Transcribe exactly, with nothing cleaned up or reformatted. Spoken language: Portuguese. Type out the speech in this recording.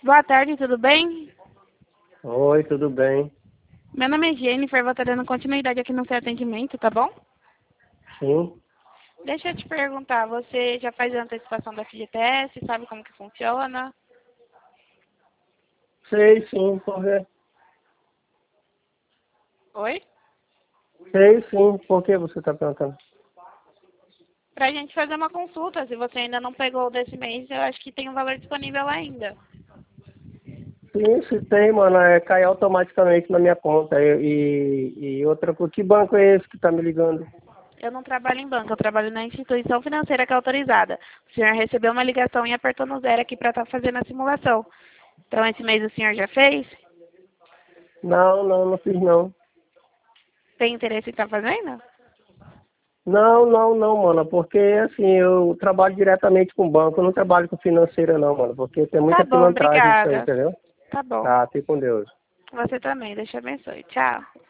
Boa tarde, tudo bem? Oi, tudo bem? Meu nome é Jennifer, vou estar dando continuidade aqui no seu atendimento, tá bom? Sim. Deixa eu te perguntar, você já faz a antecipação da F G T S, sabe como que funciona? Sei sim, por quê? Oi? Sei sim, por que você está perguntando? Pra gente fazer uma consulta, se você ainda não pegou o desse mês, eu acho que tem um valor disponível ainda. Sim, se tem, mano, é, cai automaticamente na minha conta. E, e, e outra coisa, que banco é esse que tá me ligando? Eu não trabalho em banco, eu trabalho na instituição financeira que é autorizada. O senhor recebeu uma ligação e apertou no zero aqui para estar fazendo a simulação. Então, esse mês o senhor já fez? Não, não, não fiz não. Tem interesse em estar fazendo? Não, não, não, mano, porque assim, eu trabalho diretamente com banco, eu não trabalho com financeira não, mano, porque tem Tá muita bom, pilantragem isso aí, obrigada. entendeu? Tá bom. Tá, fique com Deus. Você também, Deus te abençoe. Tchau.